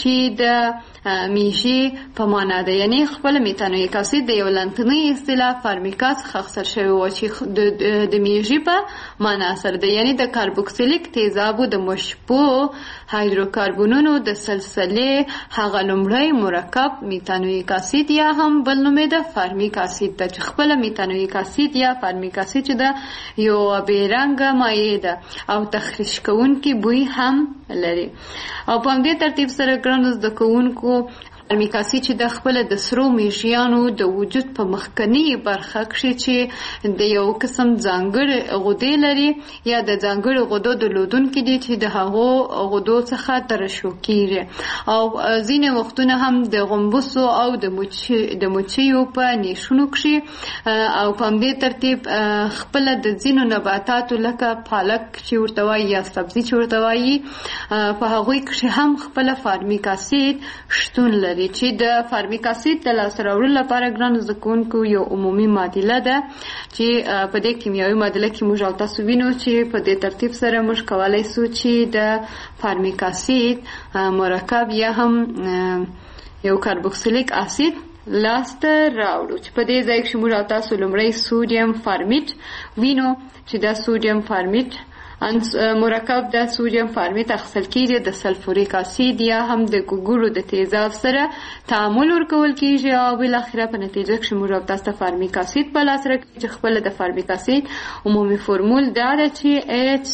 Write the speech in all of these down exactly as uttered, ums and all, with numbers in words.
چې د میژې په معنا ده، یعنی خپل میتانویک اسید د یو لنتنی اصطلاح فارمیکا څخه اخیستل شوی و چې د میژې په معنا سره ده، یعنی د کاربوکسیلیک تیزابو د مشبوع هایدروکاربونونو د سلسلې هغه لومړی مرکب میتانویک اسید یا هم بل نوم ده فارمیک اسید ده، چې خپل میتانویک اسید یا فارمیک اسید چې ده یو بیرنګه مایع ده او تخریش کوونکی بوی هم لري. او په همدې ترتیب سره ګرانو زده کوونکو فارمیک اسید چې د خپل د سرو میږیانو د وجود په مخکنی برخه کې چې د یو قسم ځانګړي غدې لري یا د ځانګړي غدو درلودونکي دي چې د هغو غدو څخه ترشح کیږي، او ځینې وختونه هم د غومبسو او د مچ د مچیو په نیشونو کې، او په همدې ترتیب خپل د ځینو نباتاتو لکه پالک چې ورته وایي یا سبزي چې ورته وایي په هغوی کې هم خپل فارمیک اسید شتون لري، چې د فارمیک اسید د لاسته راوړلو لپاره ګرانو زده کوونکو یو عمومي معادله ده چې په دې کیمیاوي معادله کې موږ او تاسو وینو چې په دې ترتیب سره موږ کولی سو چې د فارمیک اسید مرکب یا هم یو کاربوکسیلیک اسید لاسته راوړو، چې په دې ځای کې موږ او تاسو لومړی سودیم فارمیت وینو چې دا سودیم فارمیت مرکب د سودیم فارمیت اخیستل کیږي د سلفوریک اسید یا هم د ګوګړو د تیزاب سره تعامل ورکول کیږي، او بالاخره په نتیجه کې موږ او تاسو ته فارمیک اسید په لاس راکړي چې خپل د فارمیک اسید عمومي فرمول دا ده چې اچ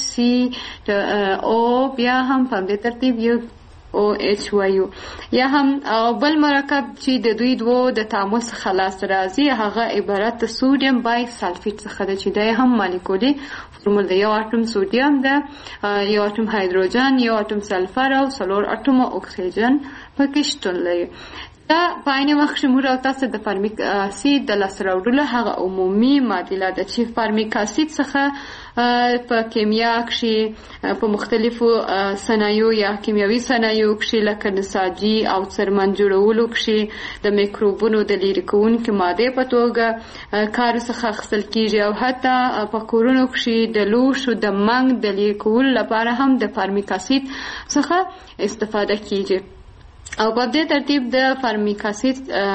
سی او بیا هم په دې ترتیب یو او اچ وایو، یا هم بل مرکب چې د دوی دوو د تعامل څخه لاسته راځي هغه عبارت د سودیم بای سلفیت څخه ده چې دا هم مالیکولي فرمول ده، یو اټوم سودیم ده، یو اټوم هایدروجن، یو اټوم سلفر او څلور اټومه اکسیجن پکې شتون لري. دا په عین وخت کې موږ او تاسو د فارمیک اسید د لاسته راوړلو هغه عمومي معادله ده چې فارمیک اسید څخه په کیمیا کې په مختلفو صنایعو یا کیمیاوي صنایعو کې لکه نساجي او څرمن جوړولو کې د میکروبونو د لرې کوونکې مادې په توګه کار څخه اخیستل کیږي، او حتی په کورونو کې د لوښو د منګ د لرې کولو لپاره هم د فارمیک اسید څخه استفاده کیږي. او په دې ترتیب د فارمیک اسید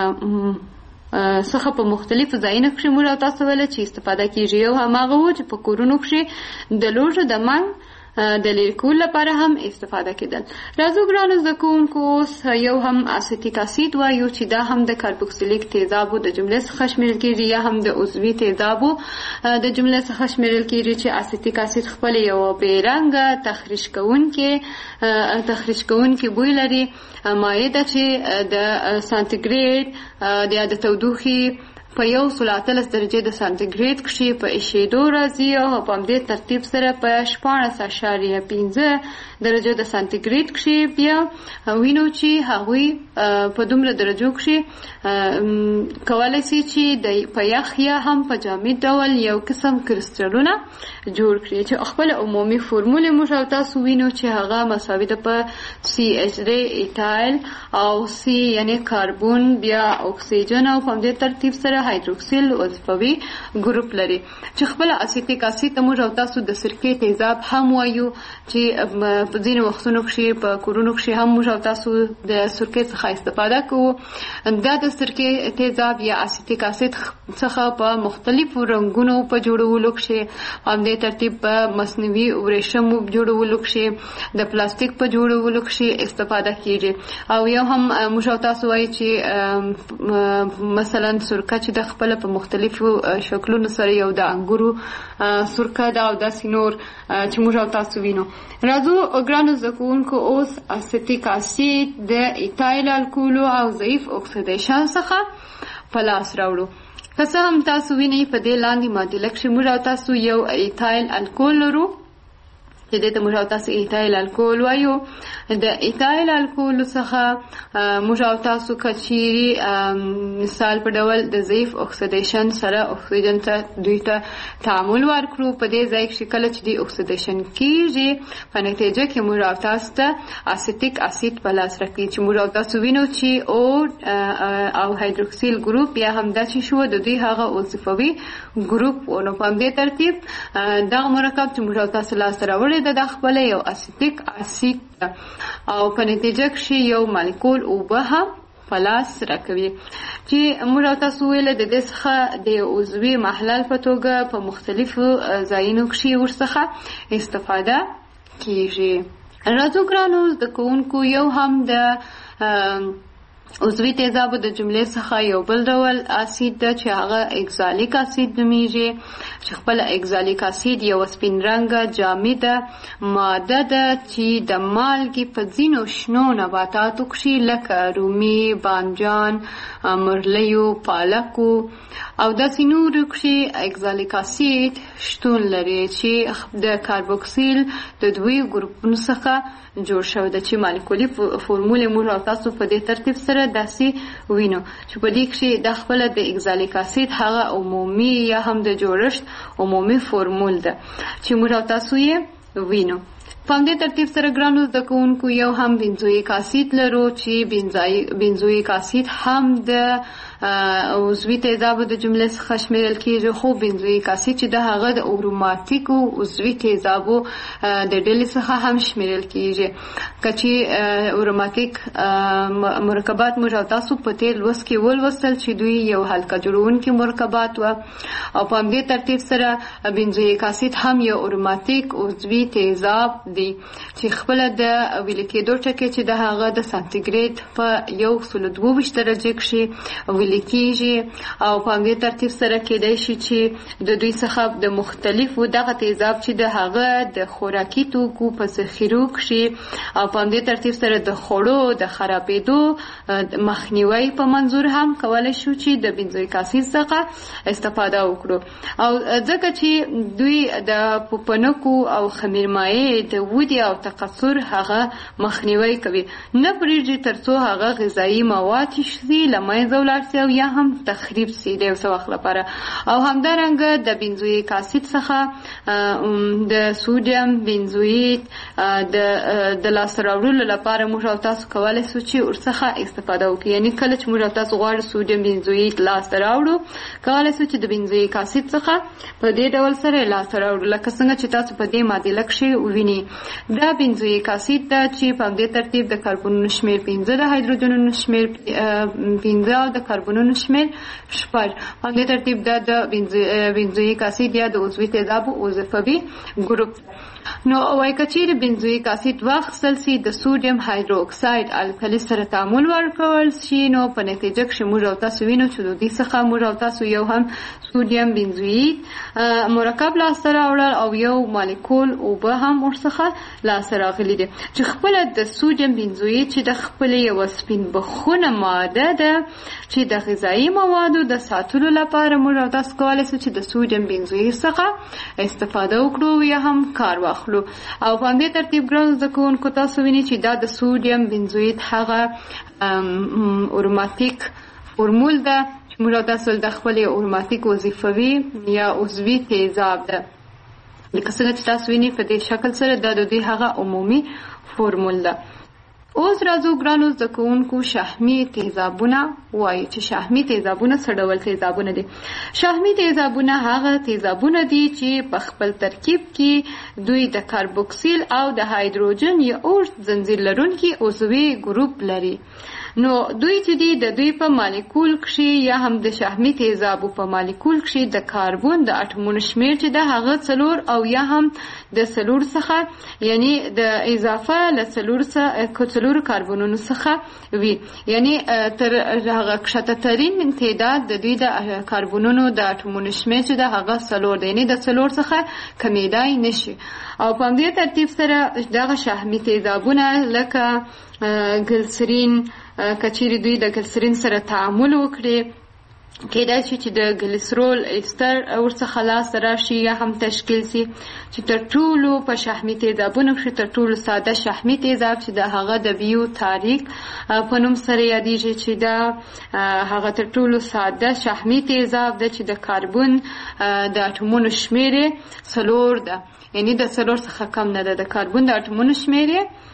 څخه په مختلفو ځایونو کې موږ او تاسو ولې چې استفاده کیږي، یو هماغه و چې په کورونو کې د لوښو د منګ د لرې کولو لپاره هم استفاده کېدل. راځو ګرانو زده کوونکو اوس یو هم اسیتیک اسید وایو چې دا هم د کاربوکسیلیک تیزابو د جملې څخه شمیرل کېږي یا هم د عضوي تیزابو د جملې څخه شمیرل کېږي، چې اسیتیک اسید خپل یو بې رنګه تخریش کوونکې تخریش کوونکې بوی لري مایع ده چې د سانتیګریډ یا د تودوخې په یو سل اتلس درجې د سانتیګریډ کې په ایشېدو راځي، او په همدې ترتیب سره په شپاړس اعشاریه پنځه درجو د سانتیګریډ کې بیا وینو چې هغوی په دومره درجو کې کولی شي چې په یخ یا هم په جامد ډول یو قسم کرسټلونه جوړ کړي، چې خپل عمومي فرمول موږ او تاسو وینو چې هغه مساوي ده په سی ایچ دی ایتایل او سی یعنی کاربون بیا اکسیجن، او په همدې ترتیب سره هایدروکسیل وظیفوي ګروپ لري، چې خپل اسیتیک اسید موږ او تاسو د سرکې تیزاب هم وایو، چې په ځینې وختونو کې په کورونو کې هم موږ او تاسو د سرکې څخه استفاده کوو. دا د سرکې تیزاب یا اسیتیک اسید څخه په مختلفو رنګونو په جوړولو کې، په همدې ترتیب په مصنوعي ورېښمو جوړولو کې، د پلاستیک په جوړولو کې استفاده کیږي. او یو هم موږ او تاسو وایي چې مثلا سرکه چې د خپل په مختلفو شکلونو سره یو د انګورو سرکه ده او داسې نور چې موږ او تاسو وینو. راځو ګرانو زده کوونکو اوس اسیتیک اسید د ایتایل الکولو او ضعیف اکسیدیشن څخه په لاس راوړو. که څه هم تاسو وینئ په دې لاندې معادله کې موږ او تاسو یو ایتایل الکول لرو چې دې ته موږ او تاسو ایتایل الکول وایو. د ایتایل الکول څخه موږ او تاسو که چیرې مثال په ډول د ضعیف اکسیدیشن سره اکسیجن ته دوی ته تعامل ورکړو، په دې ځای کې کله چې د اکسیدیشن کیږي په نتیجه کې موږ او تاسو ته اسیتیک اسید په لاس راکړي، چې موږ او تاسو وینو چې او او هایدروکسیل ګروپ یا هم دا چې شو د دوی هغه وظیفوي ګروپ و. نو په همدې ترتیب دغه مرکب چې موږ او تاسو لاسته راوړی کړې ده د خپله یو اسیتیک اسید ده او په نتیجه کښې یو مالیکول اوبه هم په لاس راکوي چې موږ او تاسو ویله د دې څخه د عضوي محلل په توګه په مختلفو ځایونو کښې ورڅخه استفاده کیږي. راځو ګرانو زده کوونکو یو هم د عضوي تیزابو د جملې څخه یو بل ډول اسید ده چې هغه اکزالیک اسید نومیږي چې خپل اکزالیک اسید یو سپین رنګه جامده ماده ده چې د مالګې په ځینو شنو نباتاتو کښې لکه رومي، بانجان، مرلیو، پالکو او داسې نورو کښې اکزالیک اسید شتون لري چې د کاربوکسیل د دوی ګروپونو څخه جوړ شوی ده چې مالیکولي فورمول موږ او تاسو په دې ترتیب سره داسې وینو چې په دې کښې د خپله د اکزالیک اسید هغه عمومي یا هم د جوړښت عمومي فورمول ده چې موږ او تاسو یې وینو. په همدې ترتیب سره ګرانو زده کوونکو یو هم بنزویک اسید لرو چې بنزویک اسید هم د عضوي تیزابو د جملې څخه شمیرل کیږي خو بنزویک اسید چې د هغه د اروماتیکو عضوي تیزابو د ډلې څخه هم شمیرل کیږي. که چې اروماتیک مرکبات موږ او تاسو په تیر لوست کې ولوستل چې دوی یو حلقه جوړونکي مرکبات و او په همدې ترتیب سره بنزویک اسید هم یو اروماتیک عضوي تیزاب دی چې خپله د ویلې کېدو ټکي چې د هغه د سانتیګریډ په یو سلو دوه ویشت درجې کښې ویلې کېږي او په همدې ترتیب سره کېدای شي چې د دوی څخه د مختلفو دغه تیزاب چې د هغه د خوراکي توکو په ذخیرو کښې او په همدې ترتیب سره د خوړو د خرابېدو مخنیوی په منظور هم کولی شو چې د بنزویک اسید څخه استفاده وکړو او ځکه چې دوی د پوپنکو او خمیرمایع د ودې او تکثر هغه مخنیوی کوي نه پرېږدي تر څو هغه غذایي مواد شي له منځه ولاړ سي او یا هم تخریب سي د یو څه وخت لپاره. او همدارنګه د بنزویک اسید څخه د سودیم بنزویت د لاسته راوړلو لپاره موږ او تاسو کولی شو چې ورڅخه استفاده وکړو. یعنې کله چې موږ او تاسو غواړو سودیم بنزویت لاسته راوړو کولی شو چې د بنزویک اسید څخه په دې ډول سره لاسته راوړو لکه څنګه چې تاسو په دې معادله کښې ویني. دا بنزویک اسید ده چې په همدې ترتیب د کاربونونو شمیر پنځه د هایدروجنونو شمیر پنځه او د کاربونونو شمیر شپږ. په همدې ترتیب دا د بنزویک اسید یا د عضوي تیزابو وظیفوي ګروپ. نو وایي که چیرې بنزویک اسید واخیستل سي د سودیم هایدروکساید الکلي سره تعامل ورکول شي نو په نتیجه کښې موږ او تاسو وینو چې د دې څخه موږ او تاسو یو هم سودیم بنزویت مرکب لاسته راوړل او یو مالیکول اوبه هم ورڅخه لاسته راغلي دي چې خپله د سودیم بنزویت چې د خپلې یوه سپین بخونه ماده ده چې د غذایي موادو د ساتلو لپاره موږ او تاسو کولی شو چې د سودیم بنزویت څخه استفاده وکړو یا هم کار واخلو. او په همدې ترتیب ګرانو زده کوونکو تاسو وینئ چې دا د سودیم بنزویت هغه اروماتیک فورمول ده چې موږ او تاسو د خپلې اروماتیک وظیفوي یا عضوي تیزاب ده لکه څنګه چې تاسو وینئ په دې شکل سره دا د دوی هغه عمومي فورمول ده. اوس راځو ګرانو زده کوونکو شحمي تیزابونه وایي چې شحمي تیزابونه څه ډول تیزابونه دي. شحمي تیزابونه هغه تیزابونه دي چې په خپل ترکیب کې دوی د کاربوکسیل او د هایدروجن یا اوږد زنځیر لرونکي عضوي ګروپ لري. نو دوی چې دي د دوی په مالیکول کښې یا هم د شحمي تیزابو په مالیکول کښې د کاربون د اټومونو شمیر چې د هغه څلور او یا هم د څلور څخه یعنی د اضافه له څلور څلورو کاربونونو څخه وي. یعنی تر هغه کښته ترین تعداد د دوی د کاربونونو د اټومونو شمیر چې د هغه څلور دی یعنی د څلور څخه کمیدای نشي. او په همدې ترتیب سره دغه شحمي تیزابونه لکه ګلسرین کچیرې دوی د ګلسرین سره تعامل وکړي کېدای شي چې د ګلیسرول استر ورڅخه لاسته راشي یا هم تشکیل سي چې تر ټولو په شحمي تیزابونو کښې تر ټولو ساده شحمي تیزاب چې د هغه د بیو تاریک په نوم سره یادېږي چې دا هغه تر ټولو ساده شحمي تیزاب ده چې د کاربون د اټومونو شمیر یې څلور ده یعنی د څلور څخه کم نه ده. د کاربون د اټومونو شمیر یې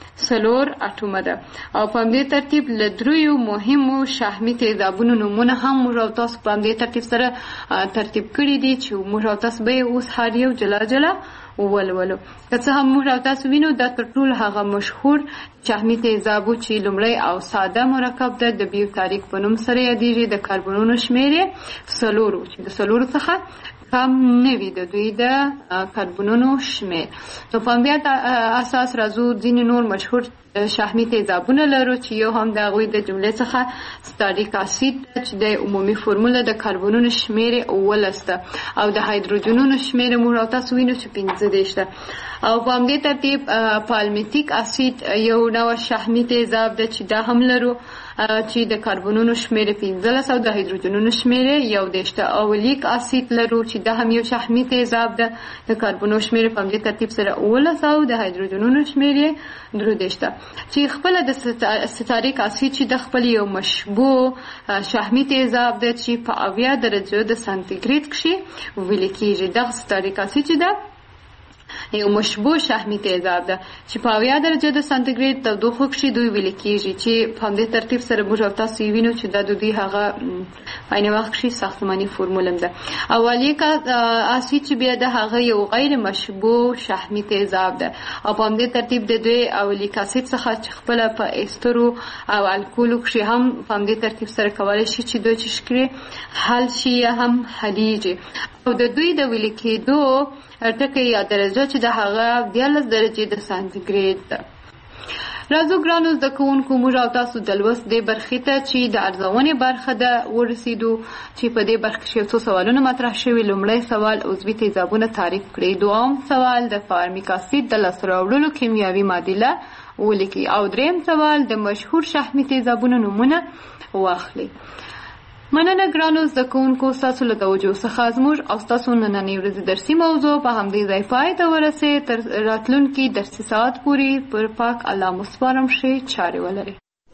څلور اټومه ده. او په همدې ترتیب له دریو مهمو شحمي تیزابونو نومونه هم موږ او تاسو په همدې ترتیب سره ترتیب کړي دي چې موږ او تاسو به اوس هر یو جلا جلا ولولو. که څه هم موږ او تاسو وینو دا تر ټولو هغه مشهور شحمي تیزابو چې لومړی او ساده مرکب ده د بیو تاریک په نوم سره یادېږي. د کاربنونو شمېر یې څلورو چې د څلورو څخه کم نه وي د دوی د کاربنونو شمېر. نو په همدې اساس راځو ځینې نور مشهور شحمي تیزابونه لرو چې یو هم د هغوی د جملې څخه ستاریک اسید چې د عمومي فرموله د کاربنونو شمېر یې اوولس ده او د هایدروجنونو شمېر موږ او تاسو وینو چې پنځه دېرش ده. او په همدې ترتیب پالمیتیک اسید یو ډول شحمي تیزاب ده چې دا هم لرو چې د کاربنونو شمېر یې پنځلس او د هایدروجنونو شمېر یې یو دېرش ده. او لیک اسید لرو چې دا هم یو شحمي تیزاب ده د کاربنونو شمېر یې په همدې ترتیب سره اوولس او د هایدروجنونو شمېر یې درې دېرش ده. چې خپل د ستاریک اسید چې د خپل یو مشبوع شحمي تیزاب ده چې په اویا درجه د سانتیګریډ کې ویل کېږي. دغه ستاریک اسید چې ده یو مشبوع شحمي تیزاب ده چې په اویا درجه د سانتیګریډ تودوخه کې دوی ویل کېږي چې په همدې ترتیب سره موږ او تاسو وینو چې دا د دوی هغه په عین وخت کې ساختماني فرموله ده. اولیک اسید چې بیا د هغه یو غیر مشبوع شحمي تیزاب ده او په همدې ترتیب د دوی اولیک اسید څخه چې خپل په استرو او الکولو کې هم په همدې ترتیب سره کولای شي چې دوی چې شکرې حل شي یا هم حلیږي. او د دوی د ویل کېدو ټکي یا درجه چې د هغه دیارلس درجې د سانتیګریډ ده. راځو ګرانو زده کوونکو موږ او تاسو د لوست دې برخې ته چې د ارزونې برخه ده ورسېدو چې په دې برخه کې څو سوالونه مطرح شوي. لومړی سوال عضوي تیزابونه تعریف کړئ. دوم سوال د فارمیک اسید د لاسته راوړلو کیمیاوي معادله ولیکئ. او دریم سوال د مشهور شحمي تیزابونو نومونه واخلئ. مننه ګرانو زده کوونکو ستاسو له توجه څخه زموږ او ستاسو نننۍ ورځې درسي موضوع په همدې ځای پای ته ورسې. تر راتلونکي درسي ساعت پورې پر پاک الله مو سپارم ښې چارې ولرئ.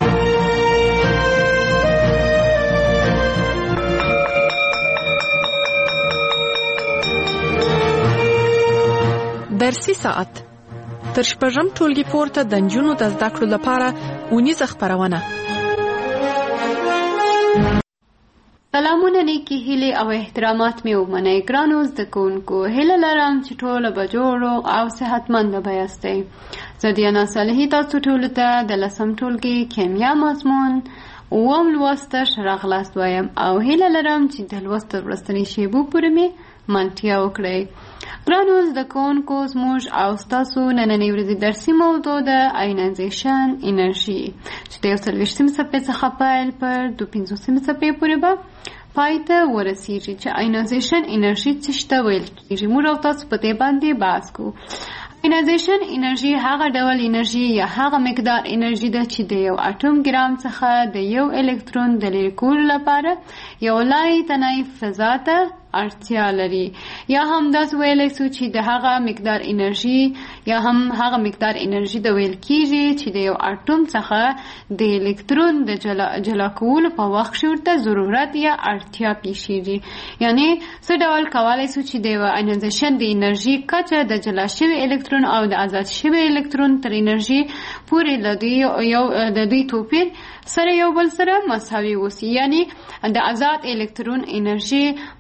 درسي ساعت تر شپږم ټولګي پورته د نجونو د زده کړو لپاره اونیزه خپرونه. سلامونه، نیکی هیلې او احترامات مې ومنئ. ګرانو زده کوونکو، هیله لرم چې ټوله به جوړو او صحتمنده به یاستئ. زه دیانا صالحي تاسو ټولو ته د لسم ټولګي کیمیا مضمون اووم لوستش راغلاست وایم او هیله لرم چې د لوست تر وروستنۍ شیبو پورې مې ملتیا وکړئ. ګرانو زده کوونکو، زموږ او ستاسو نننۍ ورځې درسي موضوع د آینایزیشن انرژي چې د یو څلوېښتمې صفحې څخه پیل پر دوه پنځوسمې صفحې پورې به پای ته ورسیږي چې آینایزیشن انرژي څه شي ته ویل کېږي. موږ او تاسو په دې باندې بحث کوو. آینایزیشن انرژي هغه ډول انرژي یا هغه مقدار انرژي ده چې د یو اټوم ګرام څخه د یو الکترون د لرې کولو لپاره یو لای تنای فضا ته اړتیا لري. یا هم داسې ویلی سو چې د هغه مقدار انرژي یا هم هغه مقدار انرژي د ویل کېږي چې د یو اټوم څخه د الکترون د جلا, جلا کولو په وخت کې ورته ضرورت یا اړتیا پیښیږي. یعنی څه ډول کولی سو چې د آینایزیشن د انرژي کچه د جلا شوي الکترون او د آزاد شوي الکترون تر انرژي پورې له دوی یو د دوی توپیر سره یو بل سره مساوي وسی. یعنی د آزاد الکترون انرژي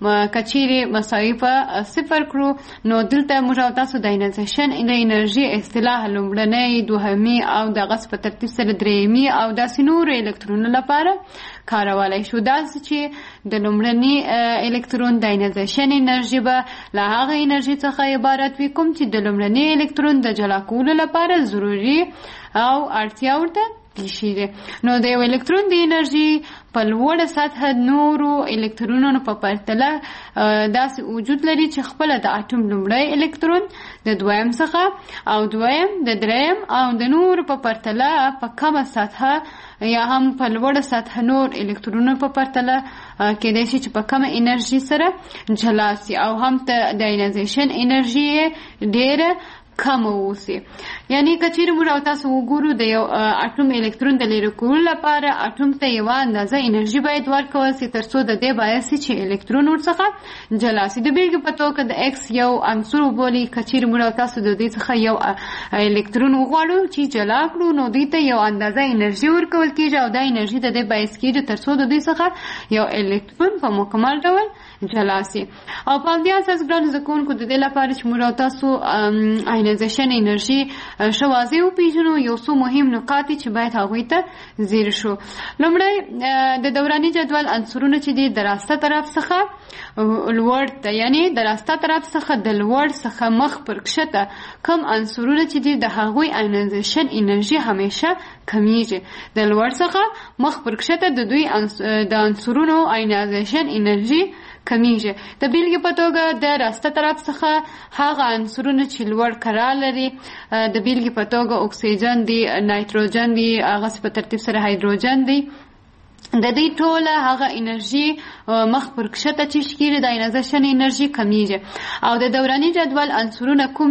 کچیرې مساوي په صفر کړو نو دلته موږ او تاسو د آینایزیشن د انرژي اصطلاح لومړنۍ، دوهمي او دغه په ترتیب سره درېیمي او داسې نورو الکترونو لپاره کارولای شو. داسې چې د لومړني الکترون د آینایزیشن انرژي به له هغه انرژي څخه عبارت وي کوم چې د لومړني الکترون د جلا کولو لپاره ضروري او اړتیا ورته پیښیږي. نو د یو الکترون د انرژي په لوړه سطح نورو الکترونونو په پرتله داسې وجود لري چې خپله د اټوم لومړی الکترون د دویم څخه او دویم د دریم او د نورو په پرتله په کمه سطح یا هم په لوړه سطح نور الکترونونو په پرتله کېدای شي چې په کمه انرژي سره جلا سي او هم د آینایزیشن انرژي ډېره کم اوسي. یعنی کچیر موږ او تاسو وګورو د یو اټوم الکترون د لرې کولو لپاره اټوم ته یو اندازه انرژي باید ورکول شي ترڅو د دې باعث چې الکترون ورڅخه جلا شي. د بیلګې په توګه د ایکس یو عنصر وبولي، کچیر موږ او تاسو د دې څخه یو الکترون وغواړو چې جلا کړو نو دې ته یو اندازه انرژي ورکول کیږي او دا انرژي د دې باعث کیږي ترڅو د دې څخه یو الکترون په مکمل ډول جلا شي. او په دې اساس ګران زکونکو د دې لپاره چې موږ تاسو آینایزیشن انرژي شو واضح وپیژنو، یو څو مهم نکات چې باید هغوی ته ځیر شو. لومړی د دوراني جدول عنصرونه چې دي د راسته طرف څخه لوړ ته، یعنی د راسته طرف څخه د لوړ څخه مخ پر کښته کوم عنصرونه چې دي د هغوی آینایزیشن انرژي همیشه کمیږي. د لوړ څخه مخ پر کښته د دوی د عنصرونو آینایزیشن انرژي کمیږي. د بیلګې په توګه د راسته طرف څخه هغه عنصرونه چې لوړ کرا لري، د بیلګې په توګه اکسیجن دی، نایتروجن دی، هغه په ترتیب سره هایدروجن دی، د دې ټوله هغه انرژي مخ پر کښته چې کیږي د آینایزیشن انرژي کمیږي. او د دوراني جدول عنصرونه کوم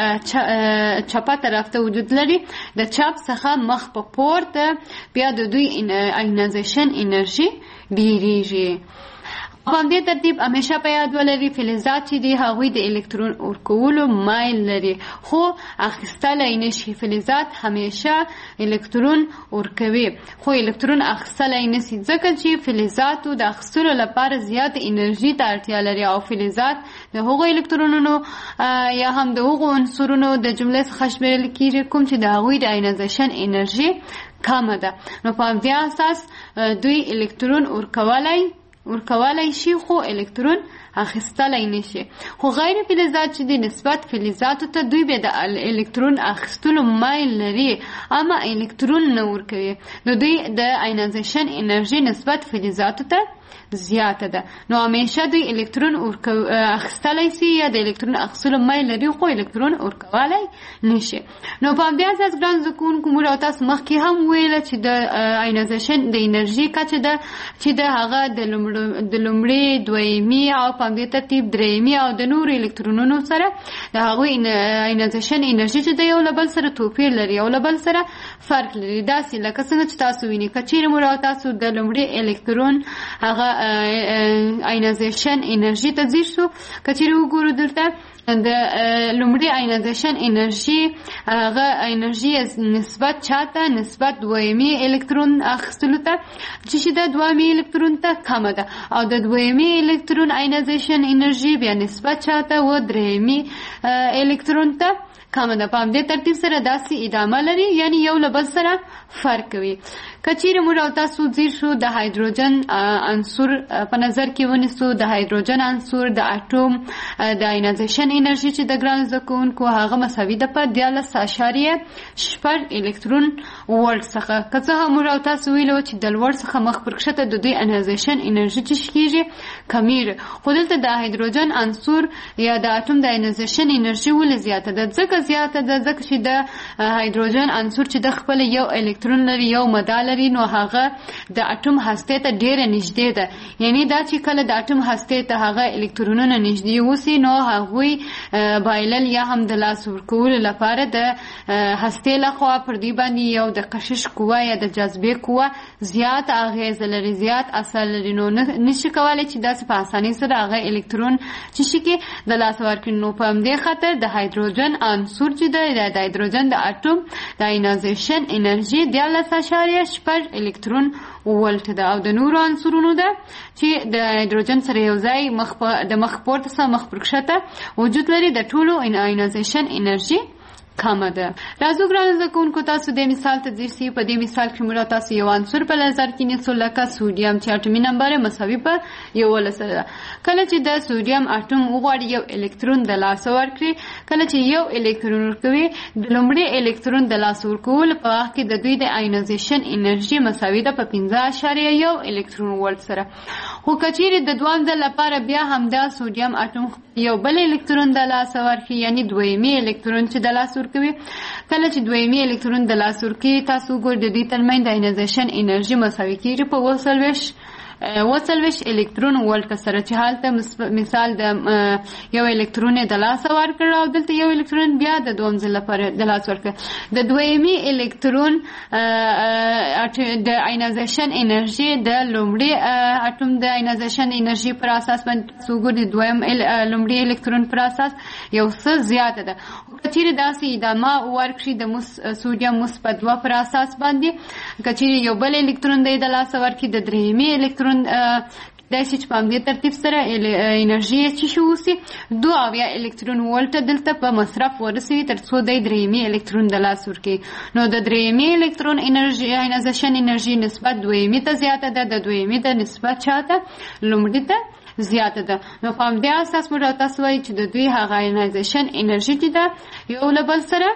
چې چپه طرف ته وجود لري، د چپ څخه مخ په پورته بیا د دوی آینایزیشن انرژي ډیریږي. په همدې ترتیب همیشه په یاد ولري فلزات چې دي هغوی د الکترون ورکولو مایل لري خو اخیستلی نشي. فلزات همیشه الکترون ورکوي خو الکترون اخیستلی نشي ځکه چې فلزاتو د اخیستلو لپاره زیات انرژي ته اړتیا لري او فلزات د هغو الکترونونو یا هم د هغو عنصرونو د جملې څخه شمیرل کیږي کوم چې د هغوی د آینایزیشن انرژي کمه ده. نو په همدې اساس دوی الکترون ورکولی ورکولی شي خو الکترون اخیستلی نشي. خو غیر فلزات چې د نسبت فلزاتو ته دوی به د الکترون اخیستلو مایل لري اما الکترون نه ورکوي، نو دوی د آینایزیشن انرژي نسبت فلزاتو ته زیاته ده. نو همیشه دوی الکترون اخیستلی شي یا د الکترون اخیستلو مایل لري خو الکترون ورکولی نشي. نو په همدې اساس ګران زده کوونکو موږ او تاسو مخکې هم ویله چې د آینایزیشن د انرژي کچه ده چې د هغه د لومړي، دویمي او په همدې ترتیب درېیمي او د نورو الکترونونو سره د هغوی آینایزیشن انرژي چې د یو له بل سره توپیر لري، یو له بل سره فرق لري. داسې لکه څنګه چې تاسو وینئ که چیرې موږ او تاسو د لومړي الکترون هغه آینایزیشن انرژي ته ځیر شو، که چیرې وګورو دلته د لومړي آینایزیشن انرژي هغه انرژي نسبت چاته نسبت دویمي الکترون اخیستلو ته چې د دویمي الکترون ته کمه ده او د دویمي الکترون آینایزیشن انرژي بیا نسبت چاته و درېیمي الکترون ته کمه ده. په همدې ترتیب سره داسې ادامه لري، یعنی یو له بل سره فرق کوي. که چیرې موږ او تاسو ځیر شو د هایدروجن عنصر په نظر کې ونیسو، د هایدروجن عنصر د اټوم د آینایزیشن انرژي چې د ګران زده کوونکو هغه مساوي ده په دیارلس اعشاریه شپږ الکترون ولټ څخه. که څه هم موږ او تاسو ویلو چې د لوړ څخه مخ پر کښته د دوی آینایزیشن انرژي چې کیږي کمیږي، خو دلته د هایدروجن عنصر یا د اټوم د آینایزیشن انرژي ولې زیاته ده؟ ځکه زیاته ده ځکه چې د هایدروجن عنصر چې د خپل یو الکترون لري، یو مدار لري، نو هغه د اټوم هستې ته ډیره نږدې ده. یعنی دا چې کله د اټوم هستې ته هغه الکترونونه نږدې وسی نو هغوی بایلل یا هم د لاس ورکولو لپاره د هستې لخوا پر دوی باندې یو د کشش قوه یا د جاذبې قوه زیات اغیزه لري، زیات اثر لري، نو نشي کولی چې داسې په اسانۍ سره هغه الکترون چې شي کې د لاس ورکړي. نو په همدې خاطر د هایدروجن عنصر چې دی د هایدروجن د اټوم د آینایزیشن انرژي دیارلس اعشاریه شپږ الکترون ولټ ده او د نورو عنصرونو ده چې د هایدروجن سره یو ځای مخ د مخ پورته څخه مخ پر کښته وجود لري د ټولو آینایزیشن انرژي کمه ده. راځو ګرانو زده کوونکو تاسو د مثال ته ځیر شئ. په دې مثال کې موږ تاسو یو عنصر په نظر کې نیسو لکه سوډیم چې اټومي نمبر یې مساوي په یولس سره ده. کله چې د سوډیم اټوم وغواړي یو الکترون د لاسه ورکړي، کله چې یو الکترون ورکوي د لومړي الکترون د لاسه ورکولو په وخت کې د دوی د آینایزیشن انرژي مساوي ده په پنځه اعشاریه یو الکترون ولټ سره. خو که چیرې د دویم ځل لپاره بیا همدا سوډیم اټوم یو بل الکترون د لاسه ورکړي، یعنی دویمي الکترون چې د لاسه ورکوي، کله چې دویمي الکترون د لاسه ورکوي تاسو ګورئ د دوی ترمنځ د آینایزیشن انرژي مساوي کیږي په اووه څلوېښت اوه څلوېښت الکترون ولټ سره چې هلته مثال د یو الکترون د لاسه ورکړ او دلته یو الکترون بیا د دوهم ځل لپاره د لاس ورکړ. د دویمي الکترون د آینایزیشن انرژي د لومړي اټوم د آینایزیشن انرژي پر اساس باندې څوګو د دویم لومړي الکترون پر اساس یو څه زیاته ده. کچېرې داسې ادامه ورکړي د سوډیم مثبت دوه پر اساس باندې، کچېرې یو بل الکترون دی د لاسه ورکړي د درېیمي الکترون داسې چې په همدې ترتیب سره انرژي یې چې شي اوسي دو اویا الکترون ولټ دلته په مصرف ورسوي تر څو دی درېیمي الکترون د لاس ورکړي. نو د درېیمي الکترون انرژي آینایزیشن انرژي نسبت دویمي ته زیاته ده، د دویمي د نسبت چاته لومړي ته زیاته ده. نو په همدې اساس موږ تاسو وایي چې د دوی هغه آینایزیشن انرژي چې ده یو له بل سره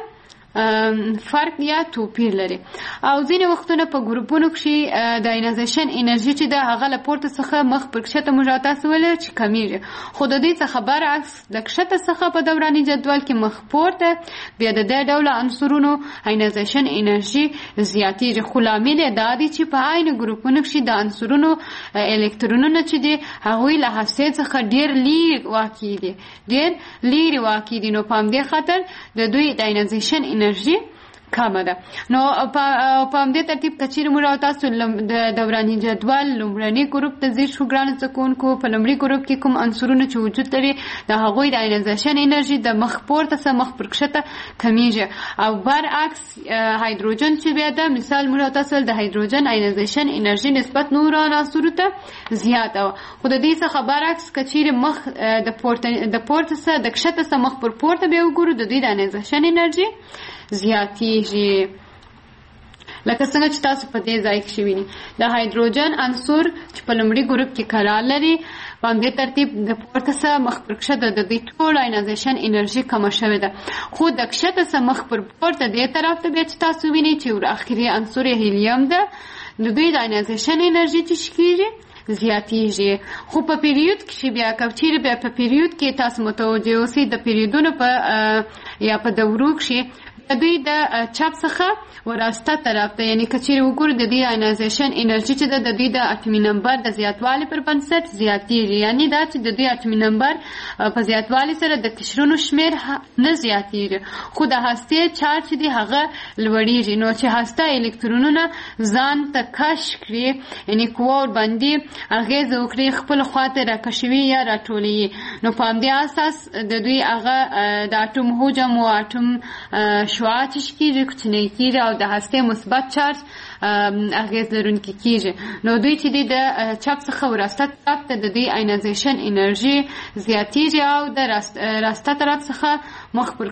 فرق یا توپیر لري. او ځینې وختونه په ګروپونو کې د آینایزیشن انرژي چې د هغه له پورته څخه مخ پر کښته موږ تاسو ویل چې کمیږي، خو د دې څخه برعکس د کښته څخه په دوراني جدول کې مخ پورته بیا د دې ډول عنصرونو آینایزیشن انرژي زیاتېږي. خو لامل یې دا دی چې په عین ګروپونو کې د عنصرونو الکترونونه چې دي هغوی له هستې څخه ډېر لیرې واقع دي ډېر لیرې واقع دي. نو په همدې خاطر د دوی د آینایزیشن انرژي کمه ده. نو په همدې ترتیب کچېرې موږ تاسو د دوراني جدول لومړني ګروپ ته ځیر شو ګرانو زده کوونکو. په لومړي ګروپ کې کوم عنصرونه چې وجود لري د هغوی د آینایزیشن انرژي د مخ پورته څخه مخ پر کښته کمیږي، او برعکس هایدروجن چې بیا ده مثال موږ تاسو د هایدروجن آینایزیشن انرژي نسبت نورو عناصرو ته زیاته وه. خو د دې څخه برعکس کچېرې مخ د پورته د پورته څخه د کښته څخه مخ پر پورته بیا وګورو د دوی د آینایزیشن انرژي زیاتېږي. لکه څنګه چې تاسو په دې ځای کې وینئ د هایدروجن عنصر چې په لومړي ګروپ کې قرار لري په همدې ترتیب د پورته څخه مخ پر کښته د دوی ټول آینایزیشن انرژي کمه شوې ده. خو د کښته څخه مخ پر پورته دې طرف ته بیا چې تاسو وینئ چې اخري عنصر هیلیم ده د دوی د آینایزیشن انرژي چې کېږي زیاتېږي. خو په پیریود کې بیا کچېرې بیا په پیریود کې تاسو متوجه اوسئ د پیریودونو په یا په دورو کې د دوی د چپ څخه وراسته طرف ته یعنې کچېرې وګورو د دوی آینایزیشن انرژي چې ده د دوی د اټمي نمبر د زیاتوالي پر بنسټ زیاتېږي. یعنې دا چې د دوی اټمي نمبر په زیاتوالي سره د قشرونو شمېر نه زیاتېږي، خو د هستې چارج چې دی هغه لوړېږي. نو چې هسته الکترونونه ځان ته کش کړي یعنې قوه ورباندې اغېزه وکړي خپل خواته راکشوي یا راټولوي، نو په همدې اساس د دوی هغه د اټوم حجم او اټوم شعاع چې کېږي کوچنی کېږي او د هستې مثبت چارج اغېز لرونکي کېږي. نو دوی چې دی د چپ څخه وراسته طرف ته د دوی آینایزیشن انرژي زیاتېږي او د راسته طرف څخه مخ پر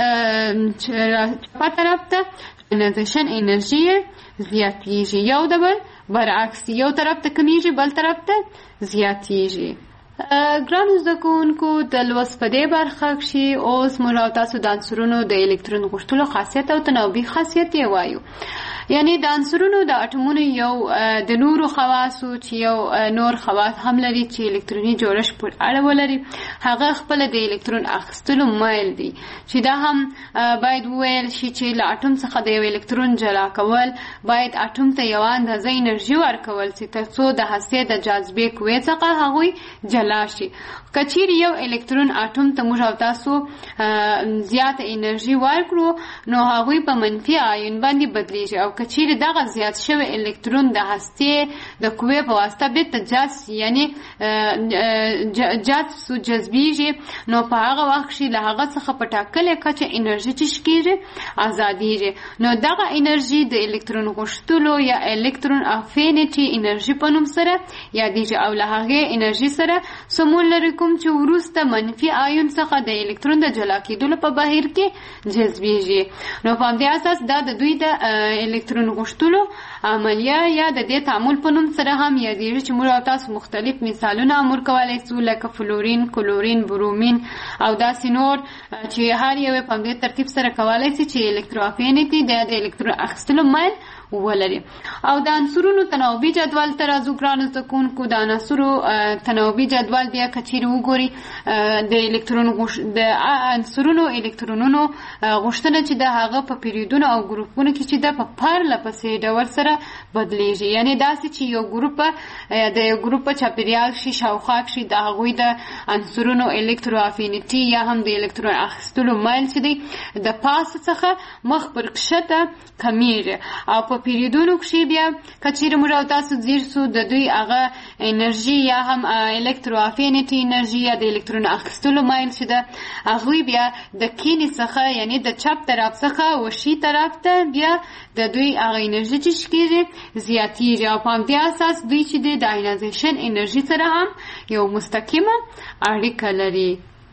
چپه طرف ته آینایزیشن انرژي زیاتېږي. یو د بل برعکس یو طرف ته کمیږي بل طرف ته زیاتېږي. ګرانو زده کوونکو د لوست په دې برخه کښې اوس موږ او تاسو د عنصرونو د الکترون غوښتلو خاصیت او تنوع خاصیت یې وایو. یعنی د عنصرونو د اټومونو یو د نورو خواصو چې یو نور خواص هم لري چې الکتروني جوړښت پورې اړه ولري، هغه خپله د الکترون اخیستلو میل دی چې دا هم باید وویل شي چې له اټوم څخه د یو الکترون جلا کول باید اټوم ته یوه اندازه انرژي ورکول چې تر څو د هستې د جاذبې قوې څخه هغوی جلا شي. که چیرې یو الکترون اټوم ته موږ او تاسو زیاته انرژي ورکړو نو هغوی په منفي آیون باندې بدلیږي، او که چیرې دغه زیات شوی الکترون د هستې د قوې په واسطه بېرته جذب یعنې جذب سو جذبېږي نو په هغه وخت کښې له هغه څخه په ټاکلې کچه انرژي چې کېږي ازادېږي. نو دغه انرژي د الکترون غوښتلو یا الکترون افینټي انرژي په نوم سره یادېږي، او له هغې انرژي سره سمون لري کوم چې وروسته منفي آیون څخه د الکترون د جلا کېدلو په بهیر کې جذبېږي. نو په همدې اساس دا د دوی د الکترون غوښتلو عملیه یا د دې تعامل په نوم سره هم یادېږي چې موږ او تاسو مختلف مثالونه امور کولی شو لکه فلورین، کلورین، برومین او داسې نور چې هر یو په همدې ترتیب سره کولی شي چې الکترو افینټي د الکترون اخیستلو میل ولري. او د عنصرونو تناوبي جدول ته راځو ګرانو زده کوونکو. د عناصرو تناوبي جدول بیا که چیرې وګوري د الکترون د عنصرونو الکترونونو غوښتنه چې د هغه په پیریودونو او ګروپونو کې چې د په پرله پسې ډول سره بدلیږي، یعنی داسې چې یو ګروپ د یو ګروپ په چاپیریال شي شاوخوا کښې د هغوی د عنصرونو الکترو افینیټي یا هم د الکترون اخیستلو میل چې دی د پاسه څخه مخ پر کښته کمیږي. او په پیریودونو کښې بیا که چیرې موږ او تاسو ځیر سو د دوی هغه انرژي یا هم الکترو افینیټي انرژي یا د الکترون اخیستلو میل چې ده هغوی بیا د کینې څخه یعنی د چپ طرف څخه وشي طرف ته بیا د دوی هغه انرژي چې کېږي زیاتېږي. او په همدې اساس دوی چې دی د آینایزیشن انرژي سره هم یو مستقیمه اړیکه لري.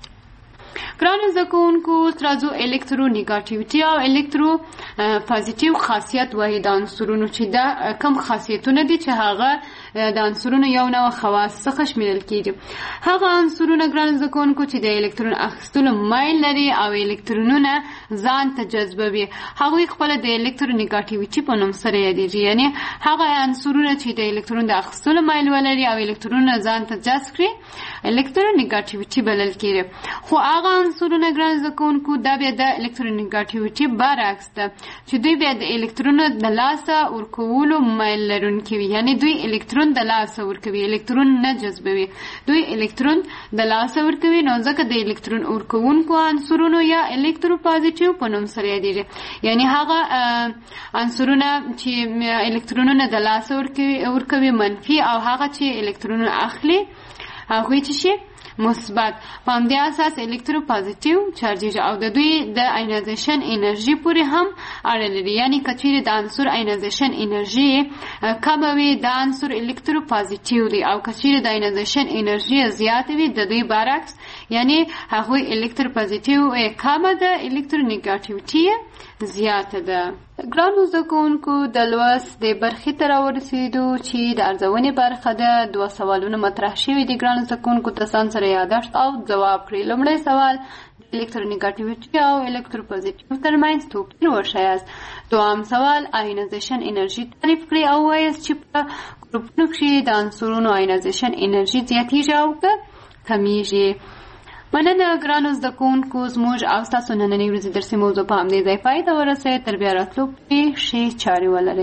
ګرانو زده کوونکو راځو الکترو نیګاټیویټي او الکترو پازیټیو خاصیت وایي د عنصرونو چې دا کم خاصیتونه دي چې هغه د عنصرونو یو نوع خواص څخه شمیرل کېږي. هغه عنصرونه ګرانو زده کوونکو چې د الکترون اخیستلو میل لري او الکترونونه ځان ته جذبوي هغوی خپله د الکترو نیګاټیویټي په نوم سره یادېږي. یعنی هغه عنصرونه چې د الکترون د اخیستلو میل ولري او الکترونونه ځان ته جذب کړي الکترو نیګاټیویټي بلل کېږي. خو هغه عنصرونه ګرانو زده کوونکو دا بیا د الکترو نیګاټیویټي برعکس ده چې دوی بیا د الکترونو د لاسه ورکولو میل لرونکي وي. یعنی دوی الکترون د لاسه ورکوي، الکترون نه جذبوي، دوی الکترون د لاسه ورکوي. نو ځکه د الکترون ورکوونکو عنصرونو یا الکترو پازیټیو په نوم سره یادېږي. یعنی هغه عنصرونه چې الکترونونه د لاسه ورکوي منفي او هغه چې الکترونونه اخلي هغوی چې شي مثبت. په همدې اساس الکترو پازیټیو چارجیږي او د دوی د آینایزیشن انرژي پورې هم اړه لري. یعنی که چیرې د عنصر آینایزیشن انرژي کمه وي د عنصر الکترو پازیټیو دی او که چیرې د آینایزیشن انرژي زیاته وي د دوی برعکس یعنی هغوی الکترو پازیټیو کمه ده الکترو نیګاټیویټي زیاته ده. ګرانو زده کوونکو د لوست د برخې ته راورسېدو چې د ارزونې برخه ده. دوه سوالونه مطرح شوي دي ګرانو زده کوونکو ته ځان سره یاداشت او ځواب کړئ. لومړی سوال الکترونیګاټیویټي او الکتروپوزیټیو ترمنځ توپیر وښایاست. دویم سوال آینایزیشن انرژي تعریف کړئ او وایاست چې په ګروپونو کښې د عنصرونو آینایزیشن انرژي زیاتېږي او که کمیږي. مننه ګرانو زده کوونکو زموږ او ستاسو نننۍ ورځې درسي موضوع په همدې ځای پای ته ورسوئ. تر بیا راتلو پورې ښې چارې ولرئ.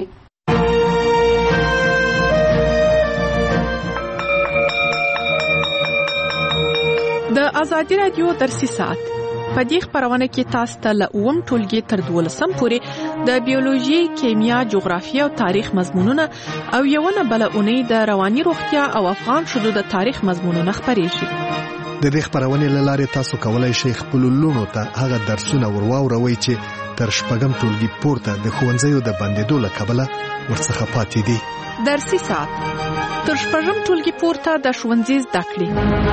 د ازادي راډیو درسي ساعت په دې خبرونه کې تاسو ته له اووم ټولګي تر دولسم پورې د بیولوژي، کیمیا، جغرافیه او تاریخ مضمونونه او یوونه بل اونۍ د رواني روغتیا او افغان شذو د تاریخ مضمونونه خبرېږي. د دې خبرونې له لارې تاسو کولای شئ خپل لونو ته هغه درسونه ورواوروئ چې تر شپږم ټولګي پورته د ښوونځیو د بندېدو له کبله ورڅخه پاتې دي. درسي ساعت تر شپږم ټولګي پورته د ښوونځي زده کړې.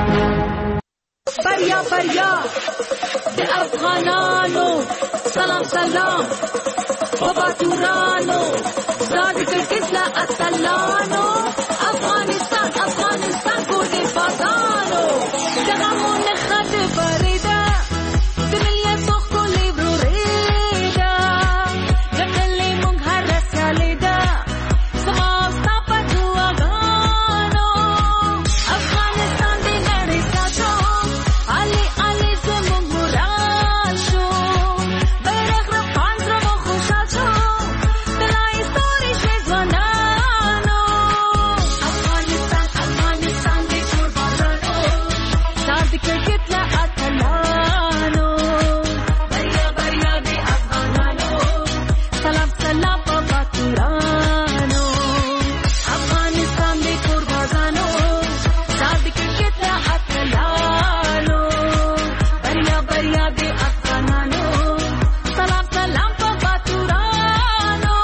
بریا بریا د افغانانو سلام سلام بابا تورانو زاد کرکټ لا اتلانو افغانستان افغانستان ګورې بازانو دغمون خد بریدا دنیا تو خولي ورېدا دغلې مونږ هر رسالېدا سماستا پټوغانو افغانستان دې نړۍ ساتو علي علي زمونږ راشو بیرغ رپان زمو خوشاچو دلای ستوري شي ځوانانو افغانستان افغانستان دې قربانانو زاد کرکټ لا اتلانو بریا بریا دې افغانانو سلام سلام بابا تورانو افغانستان دې قربانانو زاد کرکټ لا اتلانو بریا بریا دې افغانانو سلام سلام بابا تورانو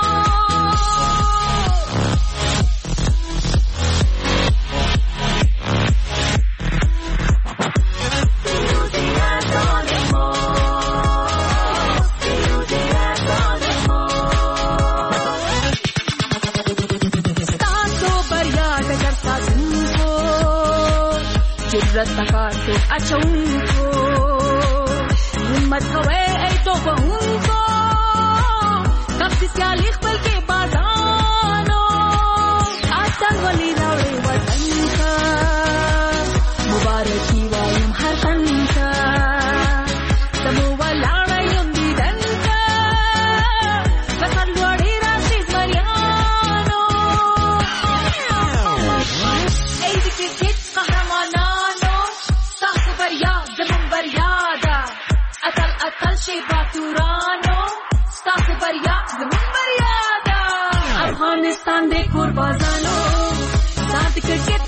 ستاسو بریا ډګر ساتونکو جرأت تکاسو اچونکو همت کوئ ای توپونکو کب سیالي خپل کې بازار سربازانو سات کړکۍ